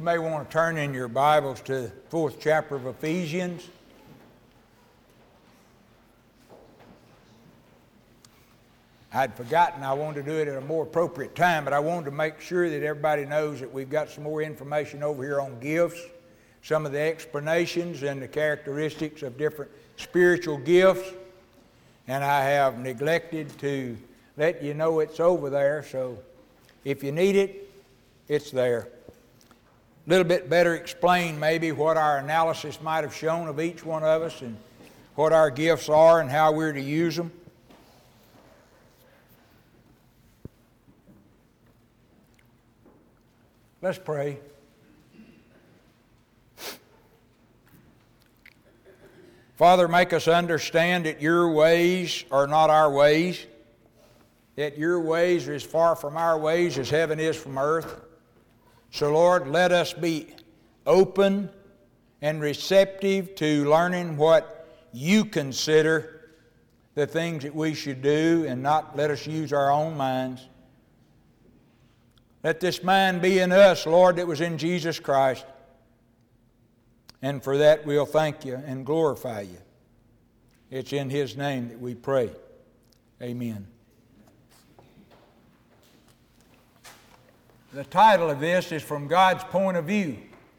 You may want to turn in your Bibles to the 4th chapter of Ephesians. I'd forgotten I wanted to do it at a more appropriate time, but I wanted to make sure that everybody knows that we've got some more information over here on gifts, some of the explanations and the characteristics of different spiritual gifts. And I have neglected to let you know it's over there, so if you need it, it's there. A little bit better explain maybe what our analysis might have shown of each one of us and what our gifts are and how we're to use them. Let's pray. Father, make us understand that your ways are not our ways, that your ways are as far from our ways as heaven is from earth. So, Lord, let us be open and receptive to learning what you consider the things that we should do and not let us use our own minds. Let this mind be in us, Lord, that was in Jesus Christ. And for that we'll thank you and glorify you. It's in his name that we pray. Amen. The title of this is From God's Point of View.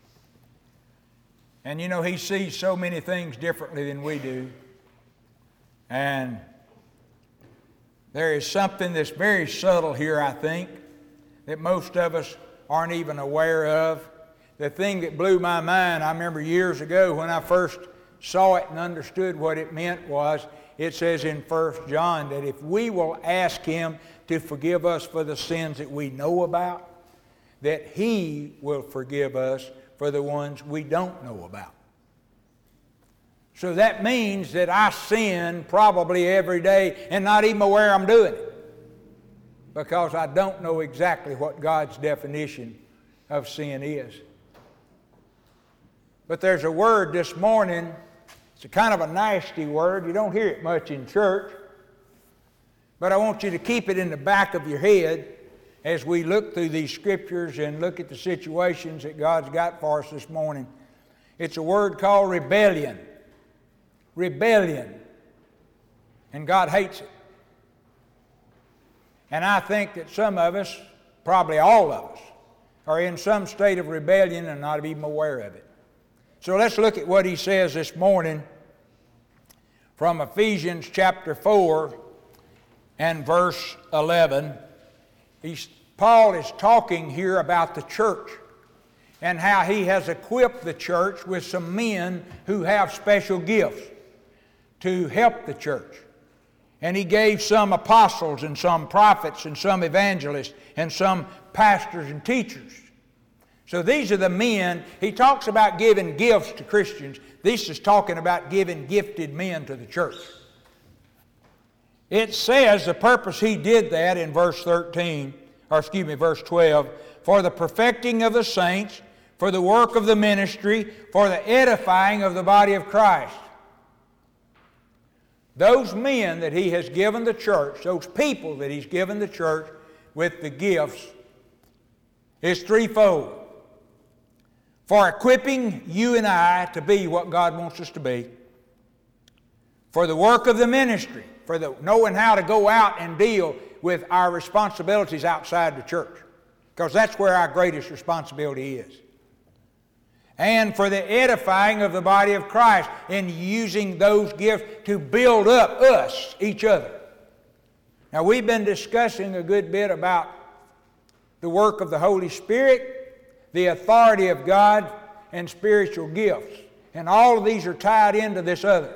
And you know, he sees so many things differently than we do. And there is something that's very subtle here, I think, that most of us aren't even aware of. The thing that blew my mind, I remember years ago when I first saw it and understood what it meant was, it says in 1 John that if we will ask him to forgive us for the sins that we know about, that he will forgive us for the ones we don't know about. So that means that I sin probably every day and not even aware I'm doing it, because I don't know exactly what God's definition of sin is. But there's a word this morning, it's a kind of a nasty word. You don't hear it much in church. But I want you to keep it in the back of your head as we look through these scriptures and look at the situations that God's got for us this morning. It's a word called rebellion. Rebellion. And God hates it. And I think that some of us, probably all of us, are in some state of rebellion and not even aware of it. So let's look at what he says this morning from Ephesians chapter 4 and verse 11. Paul is talking here about the church and how he has equipped the church with some men who have special gifts to help the church. And he gave some apostles and some prophets and some evangelists and some pastors and teachers. So these are the men. He talks about giving gifts to Christians. This is talking about giving gifted men to the church. It says the purpose he did that in verse 12, for the perfecting of the saints, for the work of the ministry, for the edifying of the body of Christ. Those men that he has given the church, those people that he's given the church with the gifts, is threefold. For equipping you and I to be what God wants us to be. For the work of the ministry, for the knowing how to go out and deal with our responsibilities outside the church, because that's where our greatest responsibility is. And for the edifying of the body of Christ, in using those gifts to build up us, each other. Now we've been discussing a good bit about the work of the Holy Spirit, the authority of God, and spiritual gifts. And all of these are tied into this other.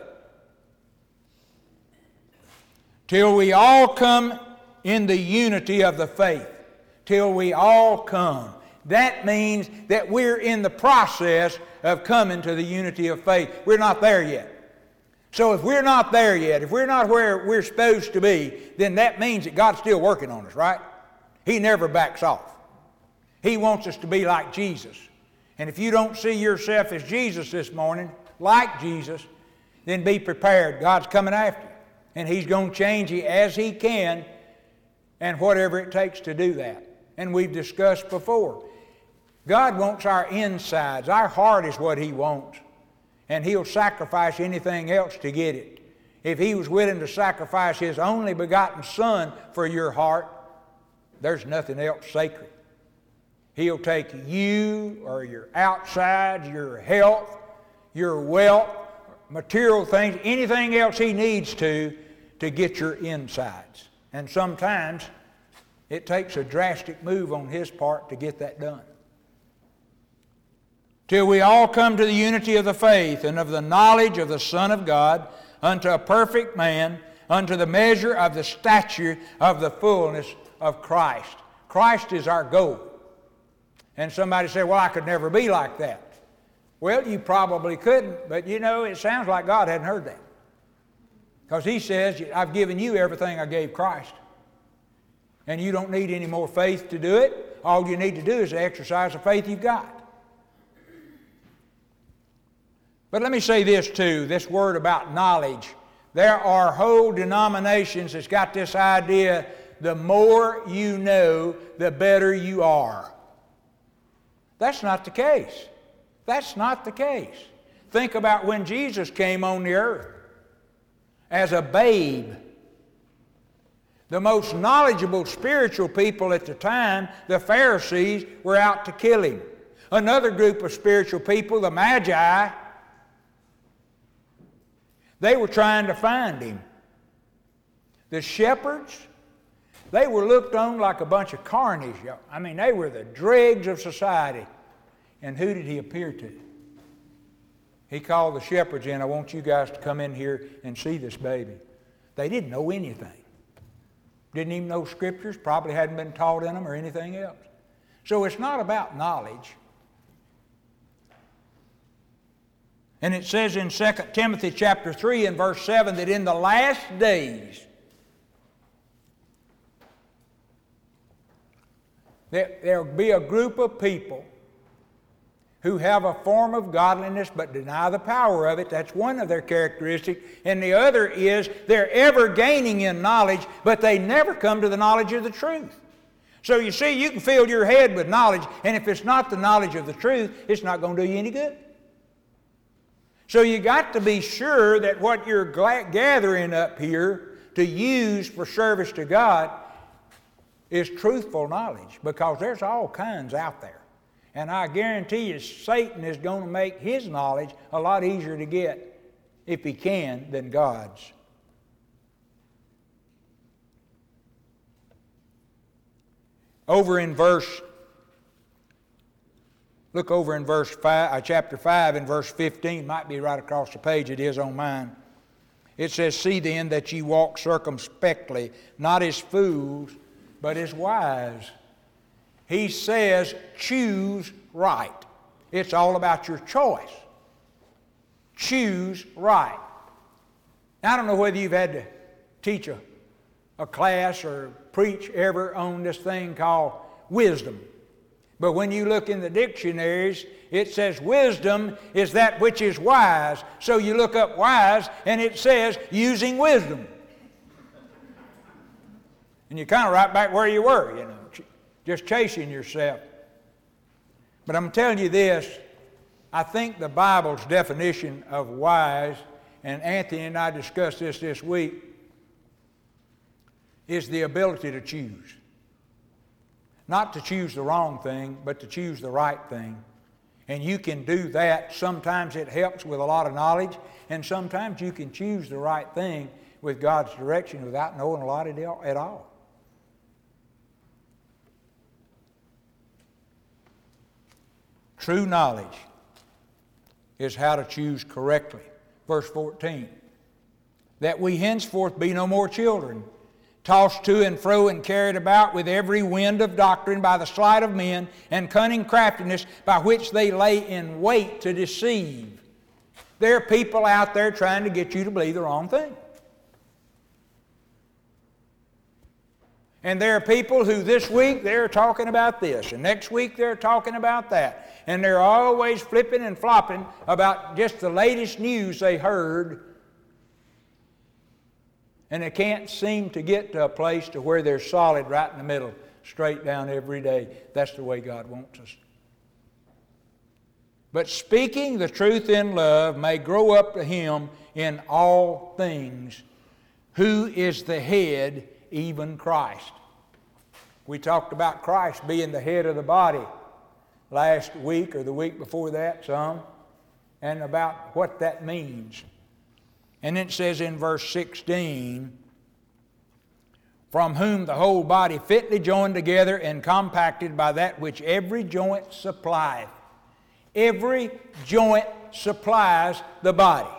Till we all come in the unity of the faith. Till we all come. That means that we're in the process of coming to the unity of faith. We're not there yet. So if we're not there yet, if we're not where we're supposed to be, then that means that God's still working on us, right? He never backs off. He wants us to be like Jesus. And if you don't see yourself as Jesus this morning, like Jesus, then be prepared. God's coming after you. And he's going to change you as he can and whatever it takes to do that. And we've discussed before. God wants our insides. Our heart is what He wants. And He'll sacrifice anything else to get it. If He was willing to sacrifice His only begotten Son for your heart, there's nothing else sacred. He'll take you or your outsides, your health, your wealth, material things, anything else He needs to get your insides. And sometimes it takes a drastic move on His part to get that done. Till we all come to the unity of the faith and of the knowledge of the Son of God, unto a perfect man, unto the measure of the stature of the fullness of Christ. Christ is our goal. And somebody said, well, I could never be like that. Well, you probably couldn't, but you know, it sounds like God hadn't heard that. Because He says, I've given you everything I gave Christ. And you don't need any more faith to do it. All you need to do is to exercise the faith you've got. But let me say this too, this word about knowledge. There are whole denominations that's got this idea, the more you know, the better you are. That's not the case. That's not the case. Think about when Jesus came on the earth as a babe. The most knowledgeable spiritual people at the time, the Pharisees, were out to kill Him. Another group of spiritual people, the Magi, they were trying to find Him. The shepherds, they were looked on like a bunch of carnage. I mean, they were the dregs of society. And who did He appear to? He called the shepherds in, I want you guys to come in here and see this baby. They didn't know anything. Didn't even know Scriptures, probably hadn't been taught in them or anything else. So it's not about knowledge. And it says in 2 Timothy chapter 3 and verse 7 that in the last days there will be a group of people who have a form of godliness but deny the power of it. That's one of their characteristics. And the other is they're ever gaining in knowledge, but they never come to the knowledge of the truth. So you see, you can fill your head with knowledge, and if it's not the knowledge of the truth, it's not going to do you any good. So you got to be sure that what you're gathering up here to use for service to God is truthful knowledge, because there's all kinds out there. And I guarantee you Satan is going to make his knowledge a lot easier to get, if he can, than God's. Look over in verse 5, chapter 5 and verse 15, might be right across the page, it is on mine. It says, see then that ye walk circumspectly, not as fools, but as wise. He says, choose right. It's all about your choice. Choose right. Now, I don't know whether you've had to teach a class or preach ever on this thing called wisdom. But when you look in the dictionaries, it says wisdom is that which is wise. So you look up wise, and it says using wisdom. And you're kind of right back where you were, you know, just chasing yourself. But I'm telling you this, I think the Bible's definition of wise, and Anthony and I discussed this week, is the ability to choose. Not to choose the wrong thing, but to choose the right thing. And you can do that. Sometimes it helps with a lot of knowledge, and sometimes you can choose the right thing with God's direction without knowing a lot at all. True knowledge is how to choose correctly. Verse 14, that we henceforth be no more children, tossed to and fro and carried about with every wind of doctrine by the sleight of men and cunning craftiness by which they lay in wait to deceive. There are people out there trying to get you to believe the wrong thing. And there are people who this week they're talking about this, and next week they're talking about that. And they're always flipping and flopping about just the latest news they heard. And they can't seem to get to a place to where they're solid right in the middle, straight down every day. That's the way God wants us. but speaking the truth in love may grow up to him in all things, who is the head, even Christ. We talked about Christ being the head of the body last week or the week before that some, and about what that means. And it says in verse 16, from whom the whole body fitly joined together and compacted by that which every joint supplieth. Every joint supplies the body.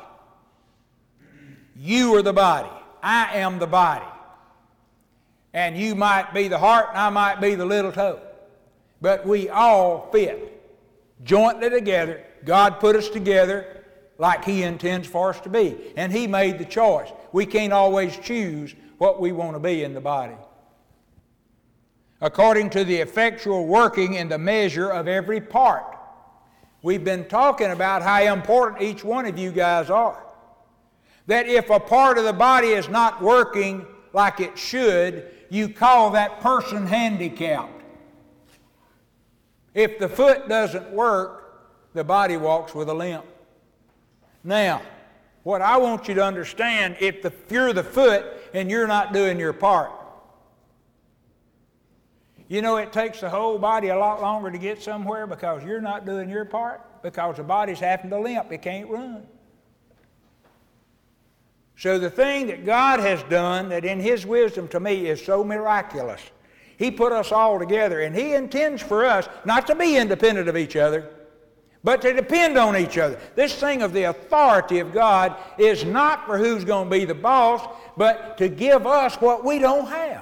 You are the body. I am the body. And you might be the heart and I might be the little toe. But we all fit jointly together. God put us together like He intends for us to be. And He made the choice. We can't always choose what we want to be in the body. According to the effectual working in the measure of every part. We've been talking about how important each one of you guys are. That if a part of the body is not working like it should, you call that person handicapped. If the foot doesn't work, the body walks with a limp. Now, what I want you to understand, if you're the foot and you're not doing your part, you know it takes the whole body a lot longer to get somewhere because you're not doing your part, because the body's having to limp. It can't run. So the thing that God has done that in His wisdom to me is so miraculous. He put us all together, and He intends for us not to be independent of each other, but to depend on each other. This thing of the authority of God is not for who's going to be the boss, but to give us what we don't have.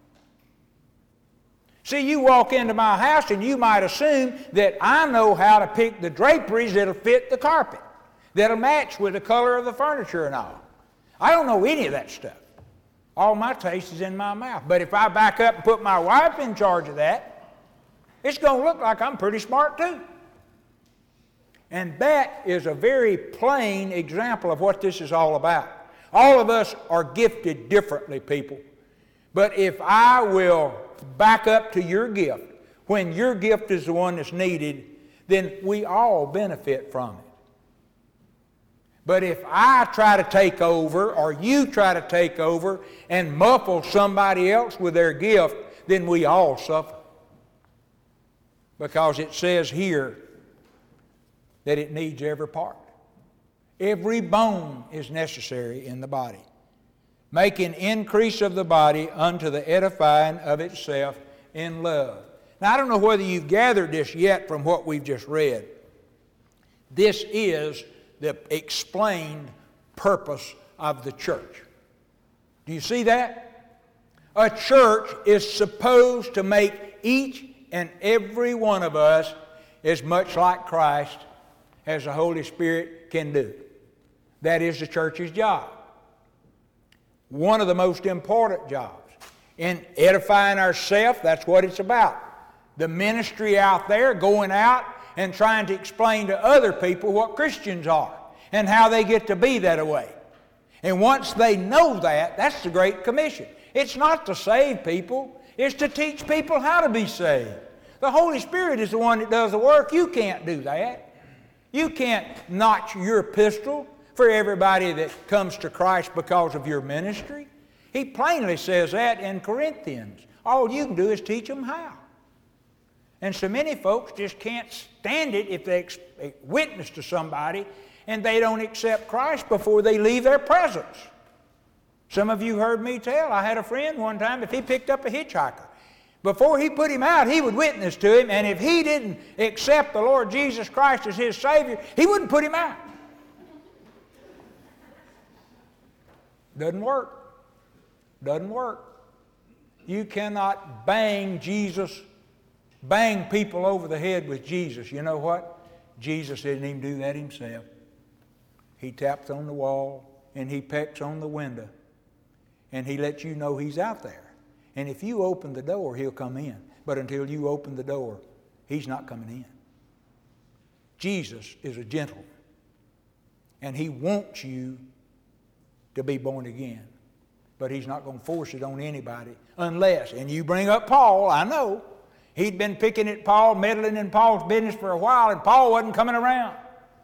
See, you walk into my house and you might assume that I know how to pick the draperies that'll fit the carpet, that'll match with the color of the furniture and all. I don't know any of that stuff. All my taste is in my mouth. But if I back up and put my wife in charge of that, it's going to look like I'm pretty smart too. And that is a very plain example of what this is all about. All of us are gifted differently, people. But if I will back up to your gift, when your gift is the one that's needed, then we all benefit from it. But if I try to take over, or you try to take over, and muffle somebody else with their gift, then we all suffer. Because it says here that it needs every part. Every bone is necessary in the body, making increase of the body unto the edifying of itself in love. Now, I don't know whether you've gathered this yet from what we've just read. This is the explained purpose of the church. Do you see that? A church is supposed to make each and every one of us as much like Christ as the Holy Spirit can do. That is the church's job. One of the most important jobs. In edifying ourselves, that's what it's about. The ministry out there, going out and trying to explain to other people what Christians are and how they get to be that way. And once they know that, that's the Great Commission. It's not to save people, it's to teach people how to be saved. The Holy Spirit is the one that does the work. You can't do that. You can't notch your pistol for everybody that comes to Christ because of your ministry. He plainly says that in Corinthians. All you can do is teach them how. And so many folks just can't stand it if they witness to somebody and they don't accept Christ before they leave their presence. Some of you heard me tell, I had a friend one time, if he picked up a hitchhiker, before he put him out, he would witness to him, and if he didn't accept the Lord Jesus Christ as his Savior, he wouldn't put him out. Doesn't work. Doesn't work. You cannot bang people over the head with Jesus. You know what? Jesus didn't even do that himself. He taps on the wall and he pecks on the window and he lets you know he's out there. And if you open the door, he'll come in. But until you open the door, he's not coming in. Jesus is a gentleman. And he wants you to be born again. But he's not going to force it on anybody unless, and you bring up Paul, I know, He'd been picking at Paul, meddling in Paul's business for a while, and Paul wasn't coming around.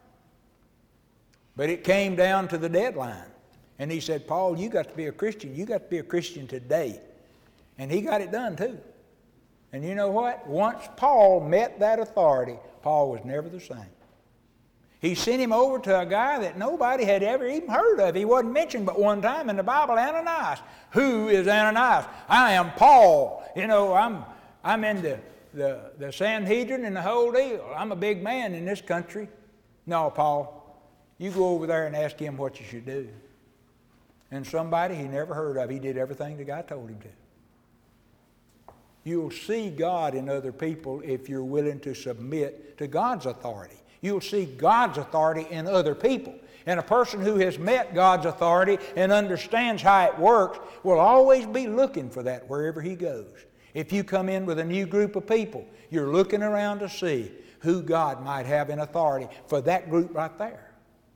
But it came down to the deadline. And he said, Paul, you got to be a Christian. You got to be a Christian today. And he got it done too. And you know what? Once Paul met that authority, Paul was never the same. He sent him over to a guy that nobody had ever even heard of. He wasn't mentioned but one time in the Bible, Ananias. Who is Ananias? I am Paul. You know, I'm in the Sanhedrin and the whole deal. I'm a big man in this country. No, Paul, you go over there and ask him what you should do. And somebody he never heard of, he did everything the guy told him to. You'll see God in other people if you're willing to submit to God's authority. You'll see God's authority in other people. And a person who has met God's authority and understands how it works will always be looking for that wherever he goes. If you come in with a new group of people, you're looking around to see who God might have in authority for that group right there.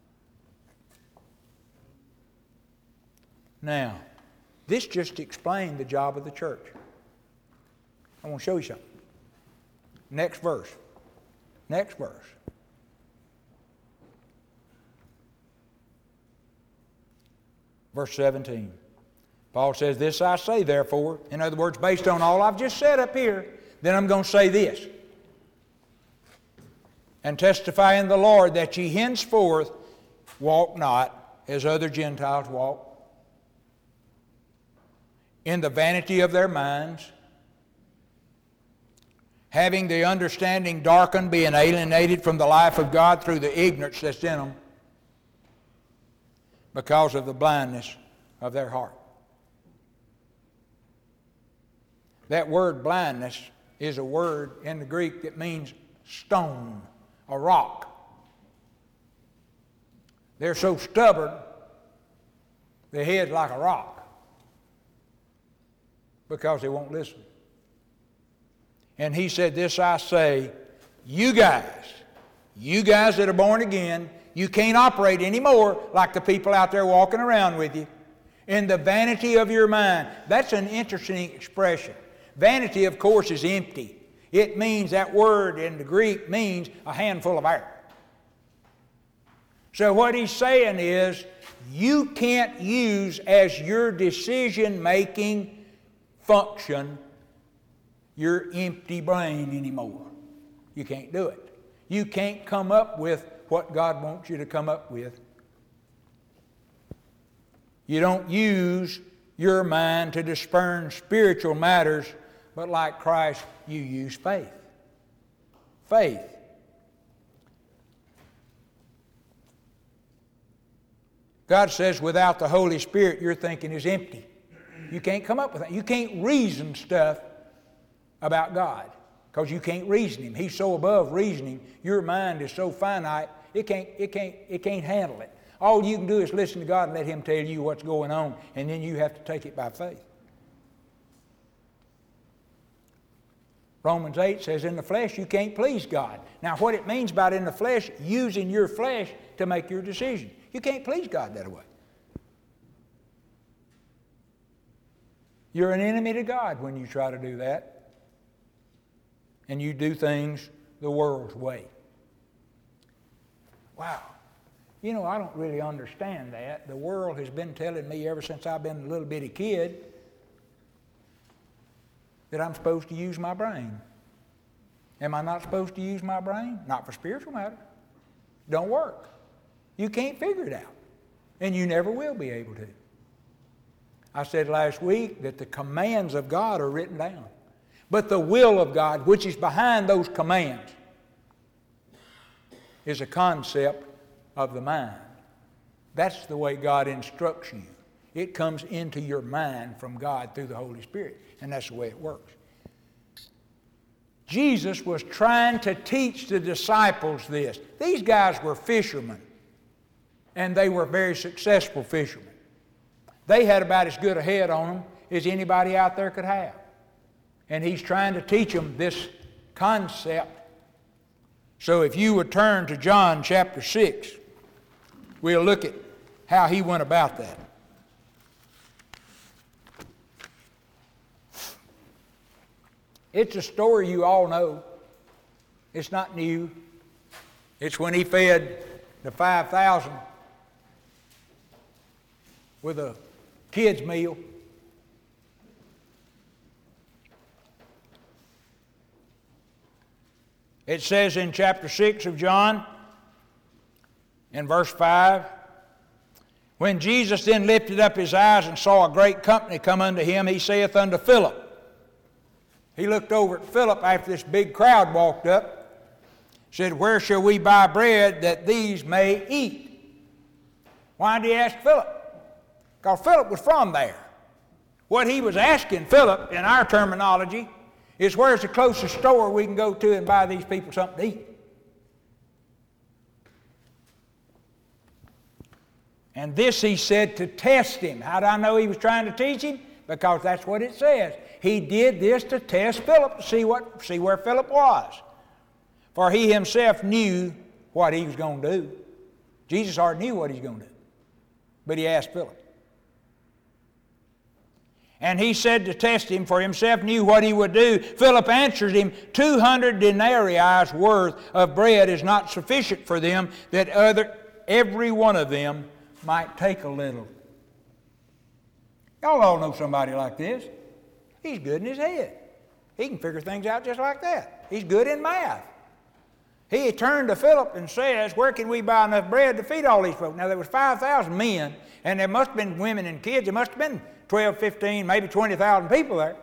Now, this just explained the job of the church. I want to show you something. Next verse. Next verse. Verse 17. Paul says, this I say therefore, in other words, based on all I've just said up here, then I'm going to say this. And testify in the Lord that ye henceforth walk not as other Gentiles walk, in the vanity of their minds, having the understanding darkened, being alienated from the life of God through the ignorance that's in them, because of the blindness of their heart. That word blindness is a word in the Greek that means stone, a rock. They're so stubborn, their head's like a rock because they won't listen. And he said, this I say, you guys that are born again, you can't operate anymore like the people out there walking around with you in the vanity of your mind. That's an interesting expression. Vanity, of course, is empty. It means, that word in the Greek means a handful of air. So what he's saying is, you can't use as your decision-making function your empty brain anymore. You can't do it. You can't come up with what God wants you to come up with. You don't use your mind to discern spiritual matters, but like Christ, you use faith. Faith. God says without the Holy Spirit, your thinking is empty. You can't come up with that. You can't reason stuff about God because you can't reason Him. He's so above reasoning. Your mind is so finite, it can't handle it. All you can do is listen to God and let Him tell you what's going on, and then you have to take it by faith. Romans 8 says in the flesh you can't please God. Now what it means by in the flesh, using your flesh to make your decision. You can't please God that way. You're an enemy to God when you try to do that. And you do things the world's way. Wow. You know, I don't really understand that. The world has been telling me ever since I've been a little bitty kid that I'm supposed to use my brain. Am I not supposed to use my brain? Not for spiritual matter. Don't work. You can't figure it out. And you never will be able to. I said last week that the commands of God are written down. But the will of God, which is behind those commands, is a concept of the mind. That's the way God instructs you. It comes into your mind from God through the Holy Spirit. And that's the way it works. Jesus was trying to teach the disciples this. These guys were fishermen. And they were very successful fishermen. They had about as good a head on them as anybody out there could have. And he's trying to teach them this concept. So if you would turn to John chapter 6, we'll look at how he went about that. It's a story you all know. It's not new. It's when he fed the 5,000 with a kid's meal. It says in chapter 6 of John, in verse 5, when Jesus then lifted up his eyes and saw a great company come unto him, he saith unto Philip. He looked over at Philip after this big crowd walked up, said, where shall we buy bread that these may eat? Why did he ask Philip? Because Philip was from there. What he was asking Philip, in our terminology, is where's the closest store we can go to and buy these people something to eat? And this he said to test him. How do I know he was trying to teach him? Because that's what it says. He did this to test Philip, to see where Philip was. For he himself knew what he was going to do. Jesus already knew what he was going to do. But he asked Philip. And he said to test him, for himself knew what he would do. Philip answered him, 200 denarii worth of bread is not sufficient for them, that every one of them might take a little. Y'all all know somebody like this. He's good in his head. He can figure things out just like that. He's good in math. He turned to Philip and says, where can we buy enough bread to feed all these folks? Now there was 5,000 men, and there must have been women and kids. There must have been 12, 15, maybe 20,000 people there.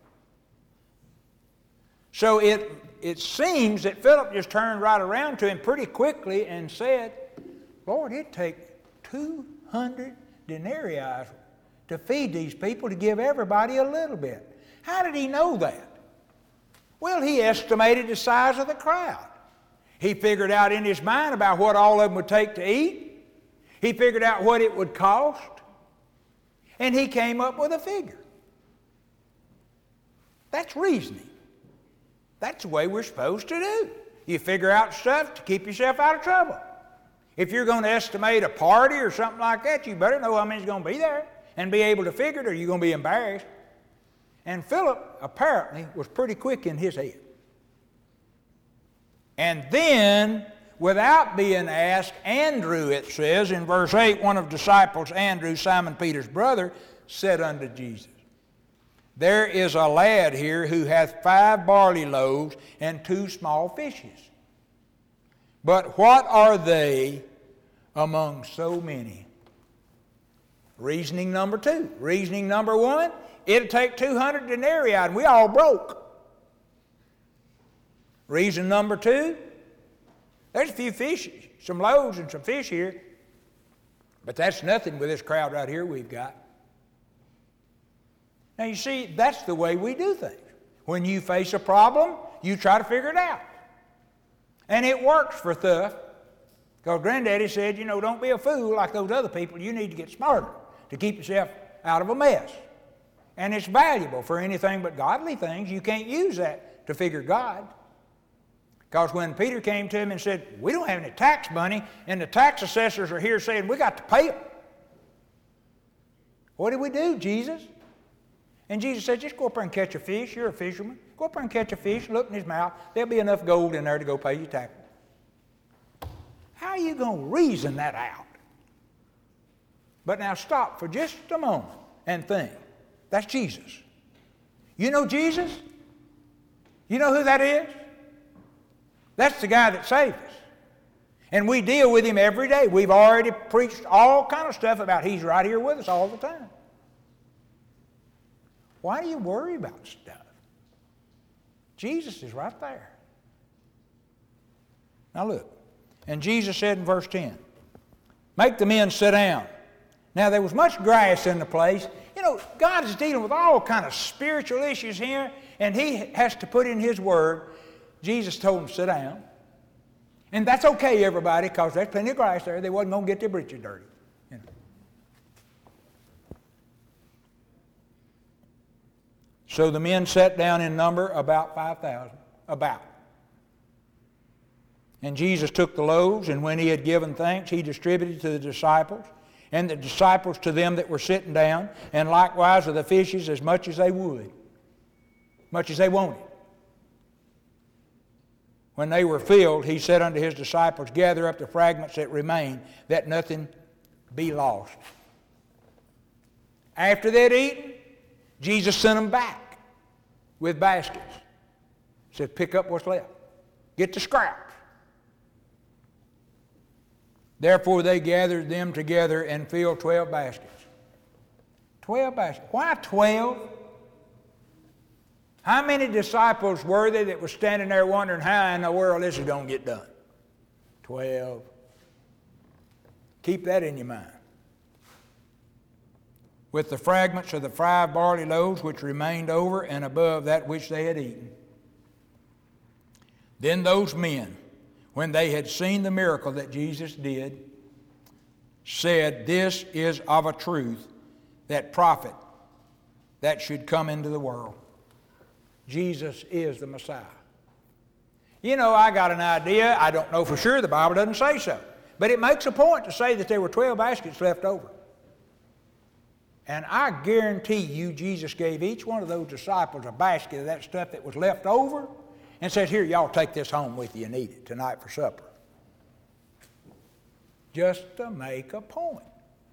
So it seems that Philip just turned right around to him pretty quickly and said, Lord, it'd take 200 denarii to feed these people, to give everybody a little bit. How did he know that? Well, he estimated the size of the crowd. He figured out in his mind about what all of them would take to eat. He figured out what it would cost. And he came up with a figure. That's reasoning. That's the way we're supposed to do. You figure out stuff to keep yourself out of trouble. If you're going to estimate a party or something like that, you better know how many's going to be there and be able to figure it, or you're going to be embarrassed. And Philip apparently was pretty quick in his head. And then, without being asked, Andrew, it says in verse 8, one of the disciples, Andrew, Simon Peter's brother, said unto Jesus, there is a lad here who hath 5 barley loaves and 2 small fishes. But what are they among so many? Reasoning number 2. Reasoning number 1, it'll take 200 denarii and we all broke. Reason number 2, there's a few fish, some loaves and some fish here, but that's nothing with this crowd right here we've got. Now you see, that's the way we do things. When you face a problem, you try to figure it out. And it works for stuff. Because Granddaddy said, you know, don't be a fool like those other people. You need to get smarter to keep yourself out of a mess. And it's valuable for anything but godly things. You can't use that to figure God. Because when Peter came to him and said, we don't have any tax money, and the tax assessors are here saying, we got to pay them. What do we do, Jesus? And Jesus said, just go up there and catch a fish. You're a fisherman. Go up there and catch a fish, look in his mouth. There'll be enough gold in there to go pay your taxes. How are you going to reason that out? But now stop for just a moment and think. That's Jesus. You know Jesus? You know who that is? That's the guy that saved us. And we deal with him every day. We've already preached all kind of stuff about he's right here with us all the time. Why do you worry about stuff? Jesus is right there. Now look. And Jesus said in verse 10, make the men sit down. Now there was much grass in the place. You know, God is dealing with all kind of spiritual issues here, and he has to put in his word. Jesus told them to sit down. And that's okay, everybody, because there's plenty of grass there. They wasn't going to get their britches dirty. You know. So the men sat down in number about 5,000. About. And Jesus took the loaves, and when he had given thanks, he distributed to the disciples, and the disciples to them that were sitting down, and likewise of the fishes as much as they would, much as they wanted. When they were filled, he said unto his disciples, gather up the fragments that remain, that nothing be lost. After they'd eaten, Jesus sent them back with baskets. He said, pick up what's left. Get the scraps. Therefore they gathered them together and filled 12 baskets. 12 baskets. Why 12? How many disciples were there that were standing there wondering how in the world this is going to get done? 12. Keep that in your mind. With the fragments of the 5 barley loaves which remained over and above that which they had eaten. Then those men, when they had seen the miracle that Jesus did, said, this is of a truth that prophet that should come into the world. Jesus is the Messiah. You know, I got an idea. I don't know for sure. The Bible doesn't say so. But it makes a point to say that there were 12 baskets left over. And I guarantee you, Jesus gave each one of those disciples a basket of that stuff that was left over and says, here, y'all take this home with you and eat it tonight for supper. Just to make a point.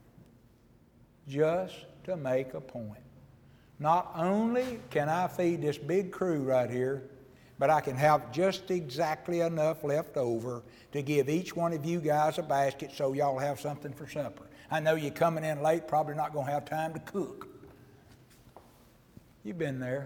Just to make a point. Not only can I feed this big crew right here, but I can have just exactly enough left over to give each one of you guys a basket so y'all have something for supper. I know you're coming in late, probably not going to have time to cook. You've been there.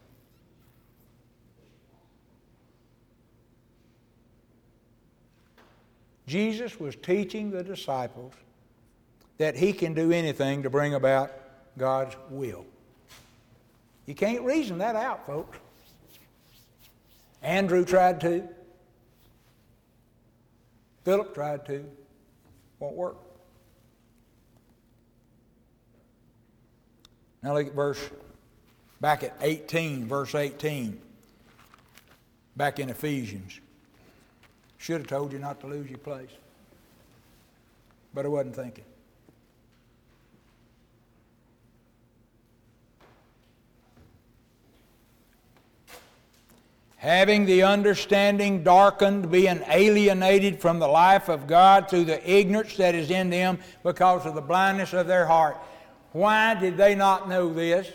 Jesus was teaching the disciples that he can do anything to bring about God's will. You can't reason that out, folks. Andrew tried to. Philip tried to. Won't work. Now look at back at 18, verse 18. Back in Ephesians. Should have told you not to lose your place. But I wasn't thinking. Having the understanding darkened, being alienated from the life of God through the ignorance that is in them because of the blindness of their heart. Why did they not know this?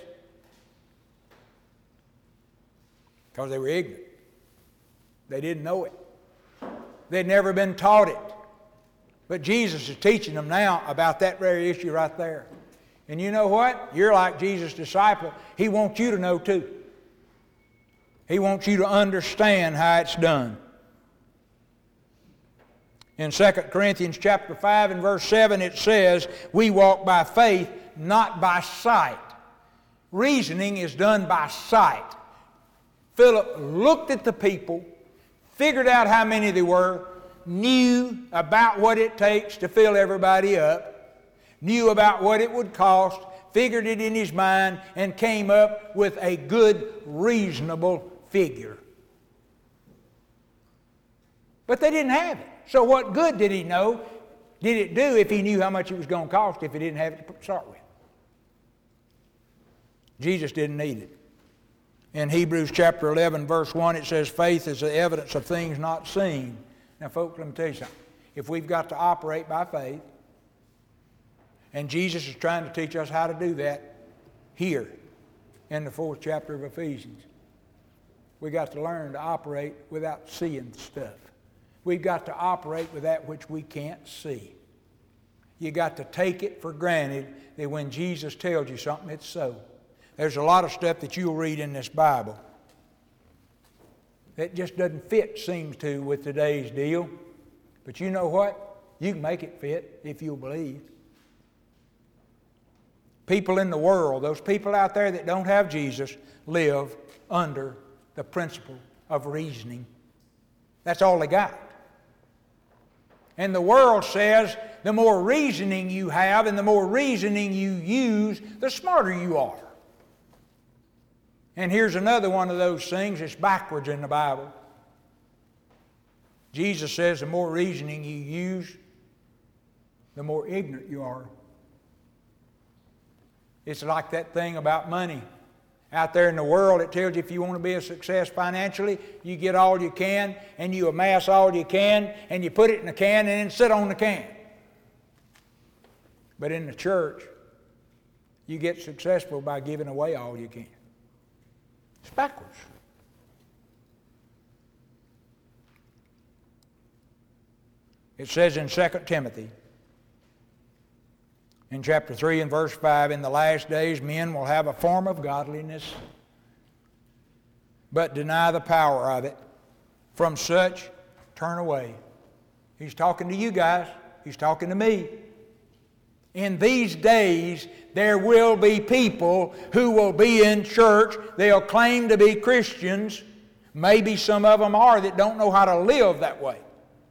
Because they were ignorant. They didn't know it. They'd never been taught it. But Jesus is teaching them now about that very issue right there. And you know what? You're like Jesus' disciple. He wants you to know too. He wants you to understand how it's done. In 2 Corinthians chapter 5 and verse 7 it says, we walk by faith, not by sight. Reasoning is done by sight. Philip looked at the people, figured out how many there were, knew about what it takes to fill everybody up, knew about what it would cost, figured it in his mind, and came up with a good, reasonable figure. But they didn't have it. So what good did he know? Did it do if he knew how much it was going to cost if he didn't have it to start with? Jesus didn't need it. In Hebrews chapter 11, verse 1, it says, faith is the evidence of things not seen. Now, folks, let me tell you something. If we've got to operate by faith, and Jesus is trying to teach us how to do that here in the 4th chapter of Ephesians, we've got to learn to operate without seeing stuff. We've got to operate with that which we can't see. You got to take it for granted that when Jesus tells you something, it's so. There's a lot of stuff that you'll read in this Bible that just doesn't fit, seems to, with today's deal. But you know what? You can make it fit if you'll believe. People in the world, those people out there that don't have Jesus, live under the principle of reasoning. That's all they got. And the world says the more reasoning you have and the more reasoning you use, the smarter you are. And here's another one of those things that's backwards in the Bible. Jesus says the more reasoning you use, the more ignorant you are. It's like that thing about money. Out there in the world, it tells you if you want to be a success financially, you get all you can, and you amass all you can, and you put it in a can, and then sit on the can. But in the church, you get successful by giving away all you can. It's backwards. It says in 2 Timothy, in chapter 3 and verse 5, in the last days men will have a form of godliness, but deny the power of it. From such, turn away. He's talking to you guys. He's talking to me. In these days, there will be people who will be in church. They'll claim to be Christians. Maybe some of them are that don't know how to live that way.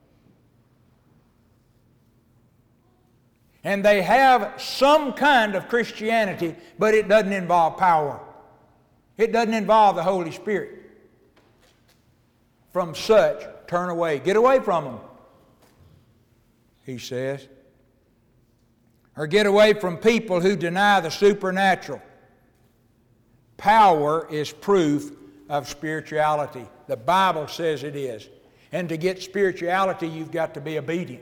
And they have some kind of Christianity, but it doesn't involve power. It doesn't involve the Holy Spirit. From such, turn away. Get away from them, he says. Or get away from people who deny the supernatural. Power is proof of spirituality. The Bible says it is. And to get spirituality, you've got to be obedient.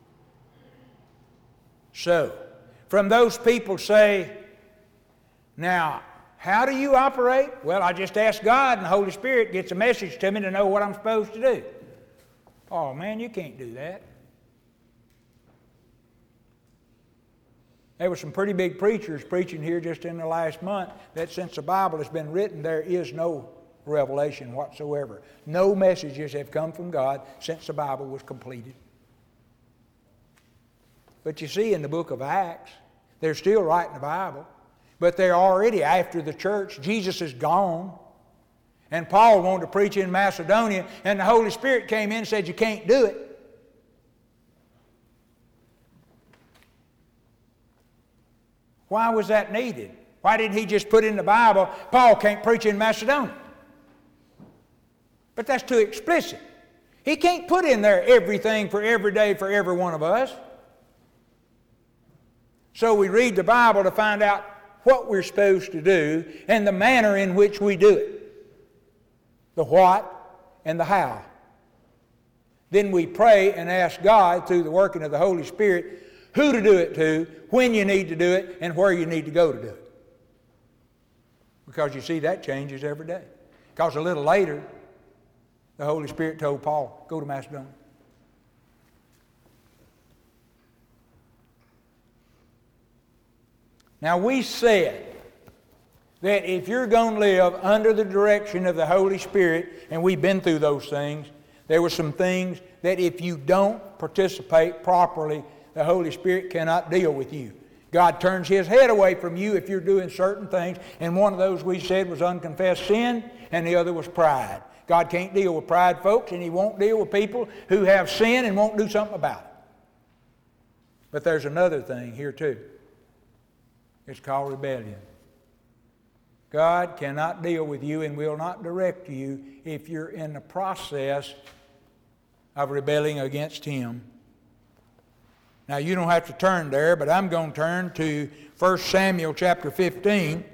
So, from those people say, now, how do you operate? Well, I just ask God and the Holy Spirit gets a message to me to know what I'm supposed to do. Oh man, you can't do that. There were some pretty big preachers preaching here just in the last month that since the Bible has been written, there is no revelation whatsoever. No messages have come from God since the Bible was completed. But you see in the book of Acts, they're still writing the Bible, but they're already after the church. Jesus is gone. And Paul wanted to preach in Macedonia, and the Holy Spirit came in and said, you can't do it. Why was that needed? Why didn't he just put in the Bible, Paul can't preach in Macedonia? But that's too explicit. He can't put in there everything for every day for every one of us. So we read the Bible to find out what we're supposed to do and the manner in which we do it. The what and the how. Then we pray and ask God through the working of the Holy Spirit who to do it to, when you need to do it, and where you need to go to do it. Because you see, that changes every day. Because a little later, the Holy Spirit told Paul, go to Macedonia. Now we said that if you're going to live under the direction of the Holy Spirit, and we've been through those things, there were some things that if you don't participate properly, the Holy Spirit cannot deal with you. God turns His head away from you if you're doing certain things, and one of those we said was unconfessed sin, and the other was pride. God can't deal with pride, folks, and He won't deal with people who have sin and won't do something about it. But there's another thing here too. It's called rebellion. God cannot deal with you and will not direct you if you're in the process of rebelling against Him. Now you don't have to turn there, but I'm going to turn to 1 Samuel chapter 15.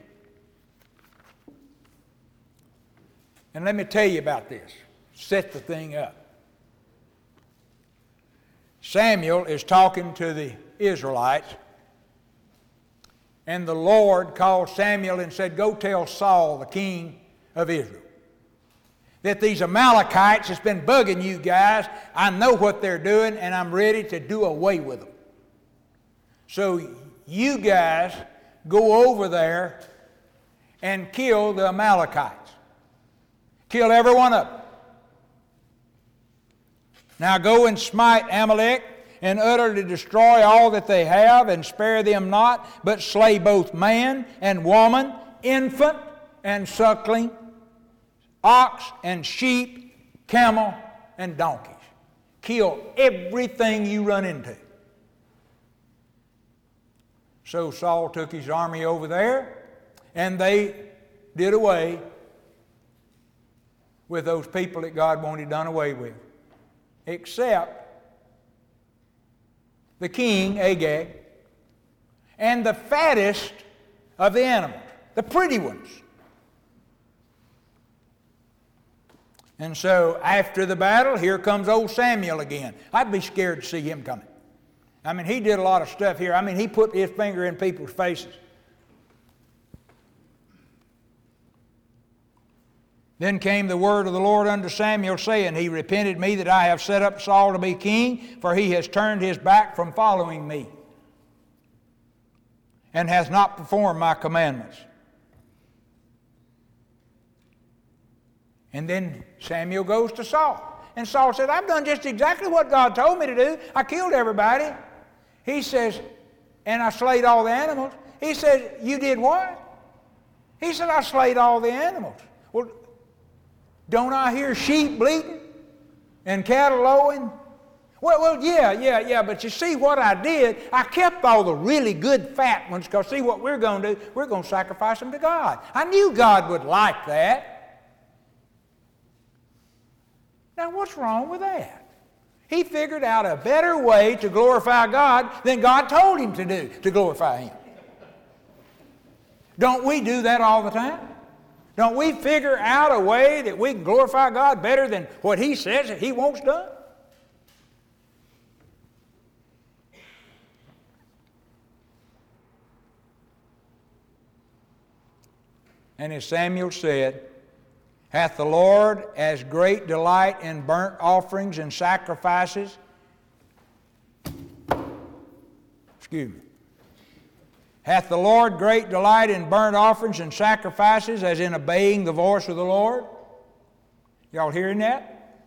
And let me tell you about this. Set the thing up. Samuel is talking to the Israelites, and the Lord called Samuel and said, go tell Saul, the king of Israel, that these Amalekites has been bugging you guys. I know what they're doing, and I'm ready to do away with them. So you guys go over there and kill the Amalekites. Kill every one of them. Now go and smite Amalek, and utterly destroy all that they have, and spare them not, but slay both man and woman, infant and suckling, ox and sheep, camel and donkeys. Kill everything you run into. So Saul took his army over there, and they did away with those people that God wanted done away with, except the king, Agag, and the fattest of the animals, the pretty ones. And so after the battle, here comes old Samuel again. I'd be scared to see him coming. I mean, he did a lot of stuff here. I mean, he put his finger in people's faces. Then came the word of the Lord unto Samuel, saying, He repented me that I have set up Saul to be king, for he has turned his back from following me, and hath not performed my commandments. And then Samuel goes to Saul. And Saul said, I've done just exactly what God told me to do. I killed everybody. He says, and I slayed all the animals. He says, you did what? He said, I slayed all the animals. Well, don't I hear sheep bleating and cattle lowing? Well, yeah, but you see what I did? I kept all the really good fat ones, because see what we're going to do? We're going to sacrifice them to God. I knew God would like that. Now, what's wrong with that? He figured out a better way to glorify God than God told him to do to glorify Him. Don't we do that all the time? Don't we figure out a way that we can glorify God better than what He says that He wants done? And as Samuel said, hath the Lord as great delight in burnt offerings and sacrifices? Excuse me. Hath the Lord great delight in burnt offerings and sacrifices as in obeying the voice of the Lord? Y'all hearing that?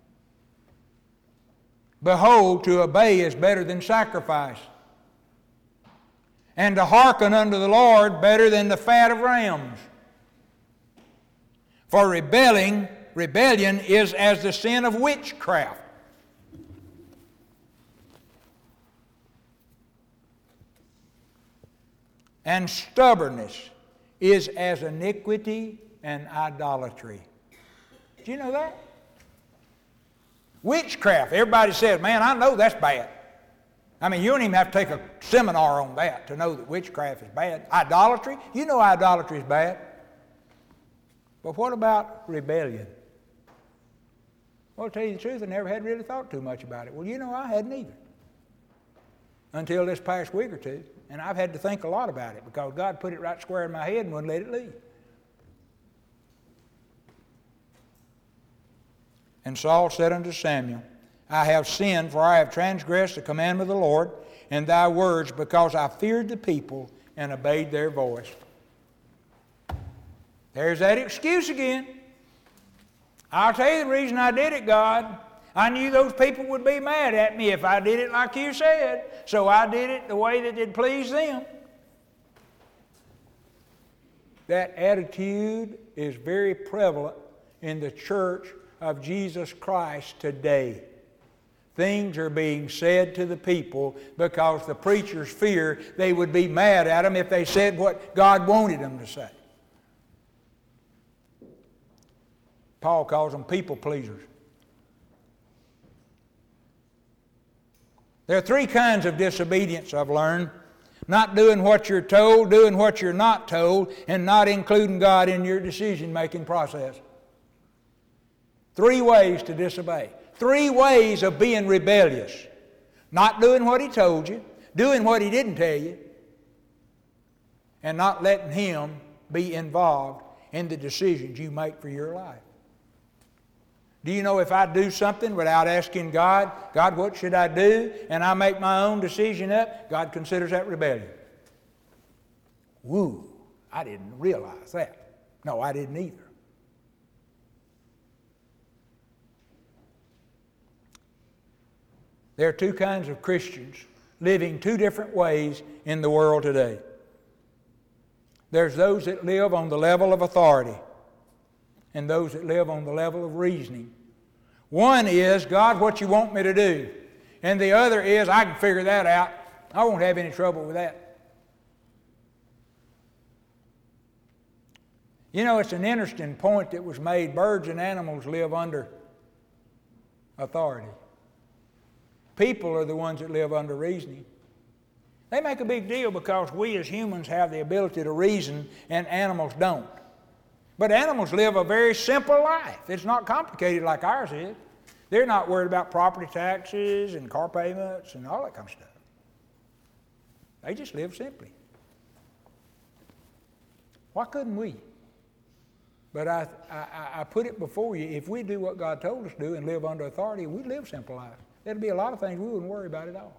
Behold, to obey is better than sacrifice, and to hearken unto the Lord better than the fat of rams. For rebellion is as the sin of witchcraft. And stubbornness is as iniquity and idolatry. Do you know that? Witchcraft. Everybody says, man, I know that's bad. I mean, you don't even have to take a seminar on that to know that witchcraft is bad. Idolatry, you know idolatry is bad. But what about rebellion? Well, to tell you the truth, I never had really thought too much about it. Well, you know, I hadn't either. Until this past week or two. And I've had to think a lot about it because God put it right square in my head and wouldn't let it leave. And Saul said unto Samuel, I have sinned, for I have transgressed the commandment of the Lord and thy words, because I feared the people and obeyed their voice. There's that excuse again. I'll tell you the reason I did it, God. I knew those people would be mad at me if I did it like you said, so I did it the way that it pleased them. That attitude is very prevalent in the church of Jesus Christ today. Things are being said to the people because the preachers fear they would be mad at them if they said what God wanted them to say. Paul calls them people pleasers. There are three kinds of disobedience I've learned. Not doing what you're told, doing what you're not told, and not including God in your decision-making process. 3 ways to disobey. 3 ways of being rebellious. Not doing what He told you, doing what He didn't tell you, and not letting Him be involved in the decisions you make for your life. Do you know if I do something without asking God, God, what should I do? And I make my own decision up, God considers that rebellion. Woo, I didn't realize that. No, I didn't either. There are 2 kinds of Christians living 2 different ways in the world today. There's those that live on the level of authority and those that live on the level of reasoning. One is, God, what you want me to do? And the other is, I can figure that out. I won't have any trouble with that. You know, it's an interesting point that was made. Birds and animals live under authority. People are the ones that live under reasoning. They make a big deal because we as humans have the ability to reason and animals don't. But animals live a very simple life. It's not complicated like ours is. They're not worried about property taxes and car payments and all that kind of stuff. They just live simply. Why couldn't we? But I put it before you, if we do what God told us to do and live under authority, we live simple lives. There'd be a lot of things we wouldn't worry about at all.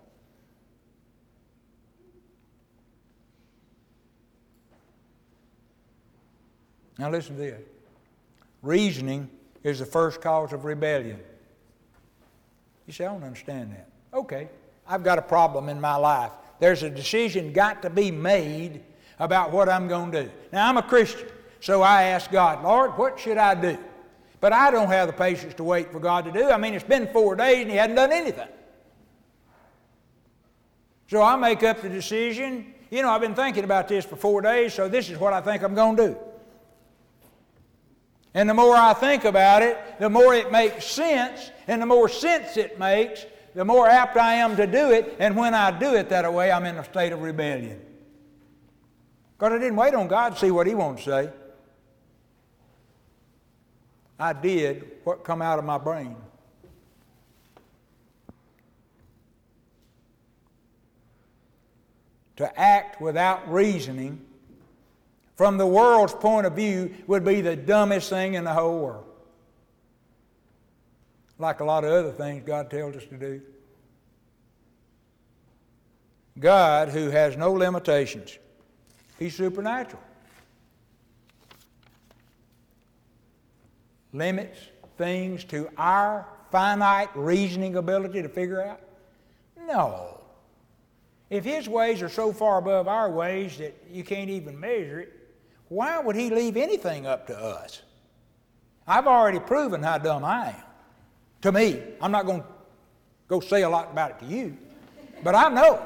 Now listen to this. Reasoning is the first cause of rebellion. You say, I don't understand that. Okay, I've got a problem in my life. There's a decision got to be made about what I'm going to do. Now, I'm a Christian, so I ask God, Lord, what should I do? But I don't have the patience to wait for God to do. I mean, it's been 4 days and He hadn't done anything. So I make up the decision. You know, I've been thinking about this for 4 days, so this is what I think I'm going to do. And the more I think about it, the more it makes sense, and the more sense it makes, the more apt I am to do it, and when I do it that way, I'm in a state of rebellion. Because I didn't wait on God to see what He wanted to say. I did what come out of my brain. To act without reasoning, from the world's point of view, would be the dumbest thing in the whole world. Like a lot of other things God tells us to do. God, who has no limitations, He's supernatural. Limits things to our finite reasoning ability to figure out? No. If His ways are so far above our ways that you can't even measure it, why would He leave anything up to us? I've already proven how dumb I am. To me. I'm not going to go say a lot about it to you, but I know.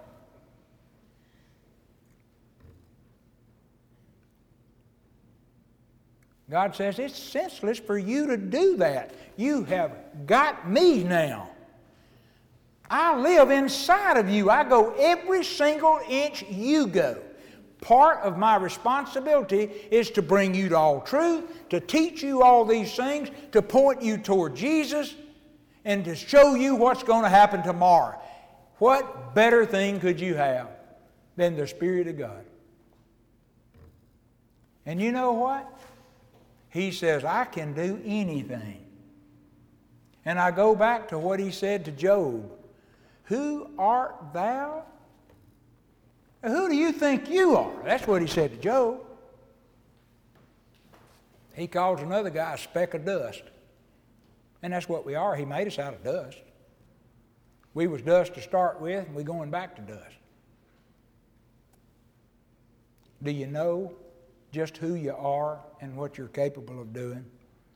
God says it's senseless for you to do that. You have got me now. I live inside of you. I go every single inch you go. Part of my responsibility is to bring you to all truth, to teach you all these things, to point you toward Jesus, and to show you what's going to happen tomorrow. What better thing could you have than the Spirit of God? And you know what? He says, I can do anything. And I go back to what He said to Job. Who art thou? Who do you think you are? That's what He said to Job. He calls another guy a speck of dust. And that's what we are. He made us out of dust. We was dust to start with, and we're going back to dust. Do you know just who you are and what you're capable of doing?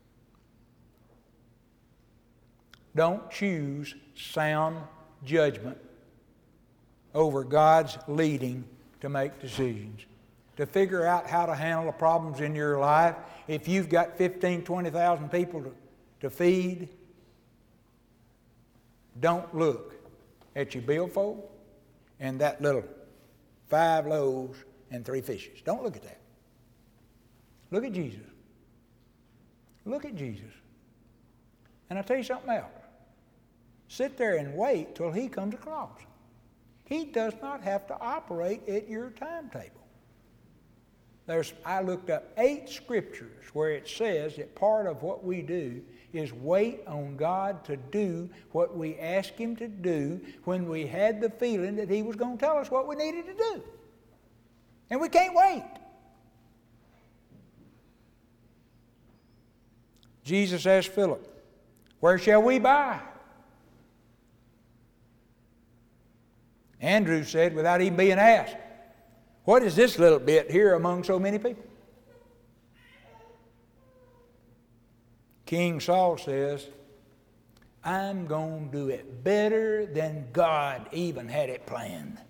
Don't choose sound judgment over God's leading to make decisions. To figure out how to handle the problems in your life. If you've got 15,000, 20,000 people to feed, don't look at your billfold and that little 5 loaves and 3 fishes. Don't look at that. Look at Jesus. Look at Jesus. And I'll tell you something else. Sit there and wait till He comes across. He does not have to operate at your timetable. I looked up 8 scriptures where it says that part of what we do is wait on God to do what we ask Him to do when we had the feeling that He was going to tell us what we needed to do. And we can't wait. Jesus asked Philip, where shall we buy? Andrew said, without even being asked, what is this little bit here among so many people? King Saul says, I'm going to do it better than God even had it planned.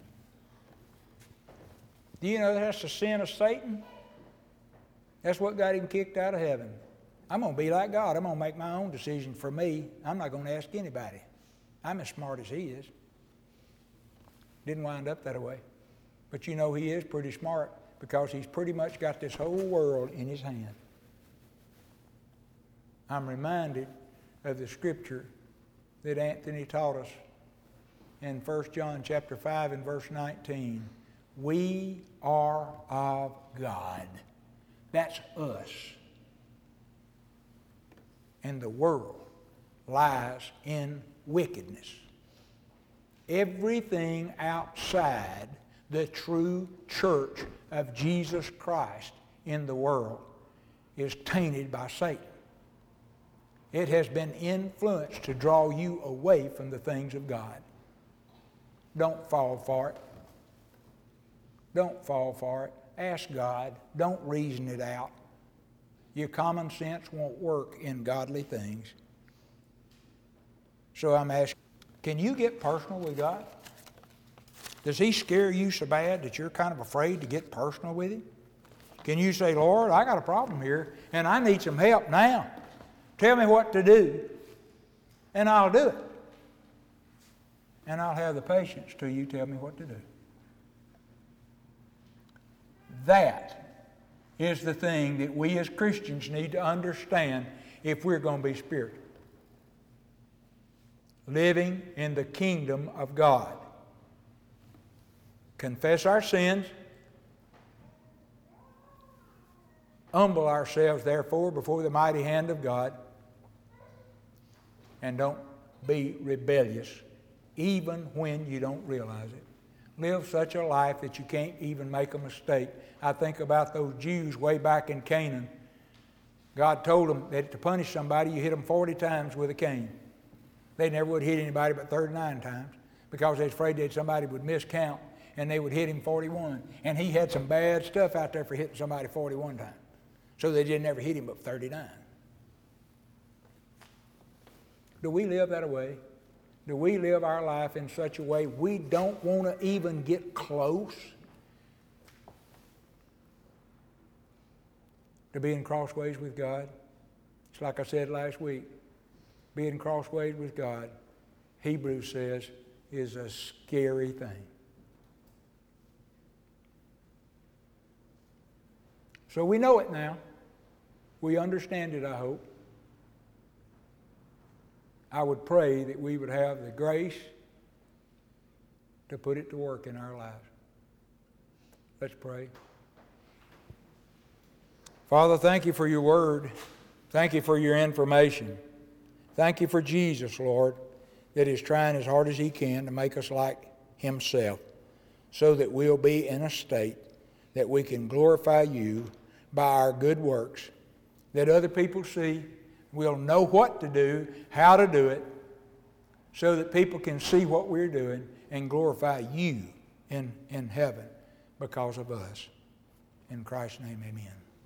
Do you know that's the sin of Satan? That's what got him kicked out of heaven. I'm going to be like God. I'm going to make my own decision for me. I'm not going to ask anybody. I'm as smart as he is. Didn't wind up that way. But you know he is pretty smart because he's pretty much got this whole world in his hand. I'm reminded of the scripture that Anthony taught us in 1 John chapter 5 and verse 19. We are of God. That's us. And the world lies in wickedness. Everything outside the true church of Jesus Christ in the world is tainted by Satan. It has been influenced to draw you away from the things of God. Don't fall for it. Don't fall for it. Ask God. Don't reason it out. Your common sense won't work in godly things. So I'm asking, can you get personal with God? Does He scare you so bad that you're kind of afraid to get personal with Him? Can you say, Lord, I got a problem here and I need some help now. Tell me what to do and I'll do it. And I'll have the patience till you tell me what to do. That is the thing that we as Christians need to understand if we're going to be spiritual. Living in the kingdom of God. Confess our sins. Humble ourselves, therefore, before the mighty hand of God. And don't be rebellious, even when you don't realize it. Live such a life that you can't even make a mistake. I think about those Jews way back in Canaan. God told them that to punish somebody, you hit them 40 times with a cane. They never would hit anybody but 39 times because they was afraid that somebody would miscount and they would hit him 41. And he had some bad stuff out there for hitting somebody 41 times. So they didn't ever hit him but 39. Do we live that way? Do we live our life in such a way we don't want to even get close to being crossways with God? It's like I said last week. Being crossways with God, Hebrews says, is a scary thing. So we know it now. We understand it, I hope. I would pray that we would have the grace to put it to work in our lives. Let's pray. Father, thank you for your word. Thank you for your information. Thank you for Jesus, Lord, that is trying as hard as he can to make us like himself so that we'll be in a state that we can glorify you by our good works, that other people see. We'll know what to do, how to do it, so that people can see what we're doing and glorify you in heaven because of us. In Christ's name, amen.